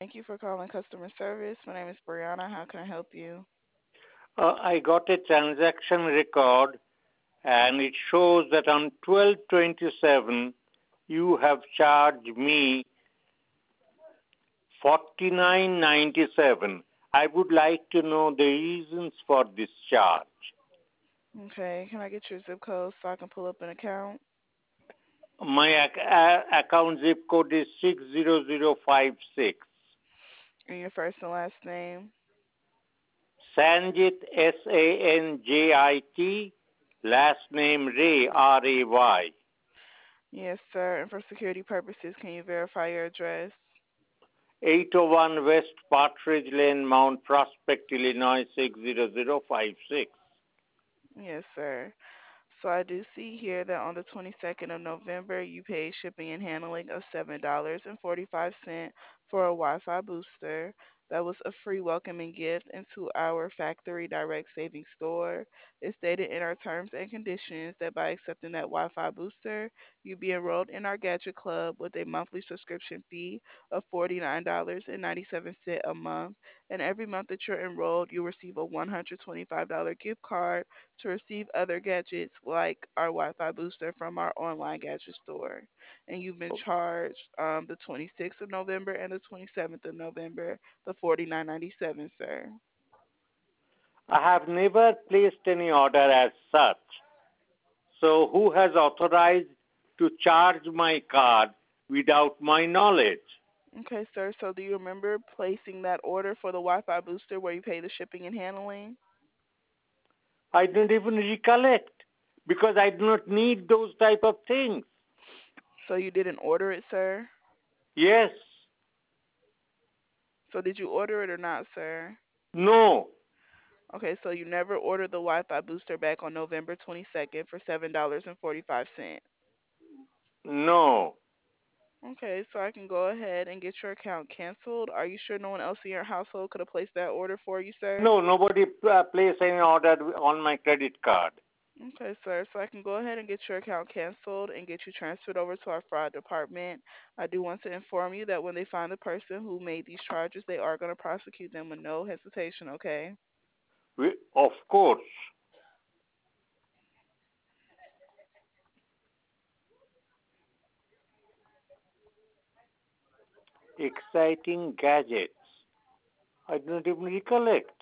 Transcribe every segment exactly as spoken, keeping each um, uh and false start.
Thank you for calling customer service. My name is Brianna. How can I help you? Uh, I got a transaction record and it shows that on twelve twenty-seven you have charged me forty-nine ninety-seven. I would like to know the reasons for this charge. Okay, can I get your zip code so I can pull up an account? My ac- a- account zip code is six zero zero five six. And your first and last name? Sanjit, S A N J I T, last name Ray, R A Y. Yes, sir. And for security purposes, can you verify your address? eight oh one West Partridge Lane, Mount Prospect, Illinois six zero zero five six. Yes, sir. So I do see here that on the twenty-second of November, you paid shipping and handling of seven dollars and forty-five cents for a Wi-Fi booster. That was a free welcoming gift into our factory direct savings store. It's stated in our terms and conditions that by accepting that Wi-Fi booster, you be enrolled in our Gadget Club with a monthly subscription fee of forty-nine dollars and ninety-seven cents a month. And every month that you're enrolled, you receive a one hundred twenty-five dollars gift card to receive other gadgets like our Wi-Fi booster from our online gadget store. And you've been charged um, the twenty-sixth of November and the twenty-seventh of November, the forty-nine ninety-seven, sir. I have never placed any order as such. So, who has authorized to charge my card without my knowledge? Okay, sir. So do you remember placing that order for the Wi-Fi booster where you pay the shipping and handling? I don't even recollect because I do not need those type of things. So you didn't order it, sir? Yes, So did you order it or not, sir? no, Okay, so you never ordered the Wi-Fi booster back on November twenty-second for seven dollars and forty-five cents. no, Okay, so I can go ahead and get your account canceled. Are you sure no one else in your household could have placed that order for you, sir? no, nobody uh, placed any order on my credit card. Okay, sir. So I can go ahead and get your account canceled and get you transferred over to our fraud department. I do want to inform you that when they find the person who made these charges, they are going to prosecute them with no hesitation, okay? We, of course, exciting gadgets. I do not even recollect.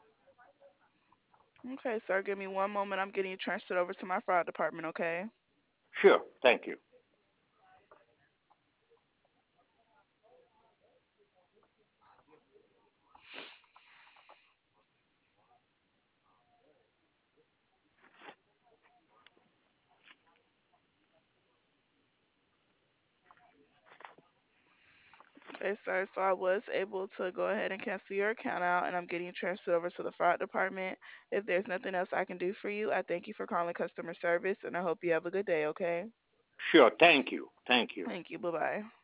Okay, sir. Give me one moment. I'm getting you transferred over to my fraud department, okay? Sure, thank you. Okay, sir. So I was able to go ahead and cancel your account out, and I'm getting you transferred over to the fraud department. If there's nothing else I can do for you, I thank you for calling customer service, and I hope you have a good day, okay? Sure, thank you, thank you. Thank you. Bye bye.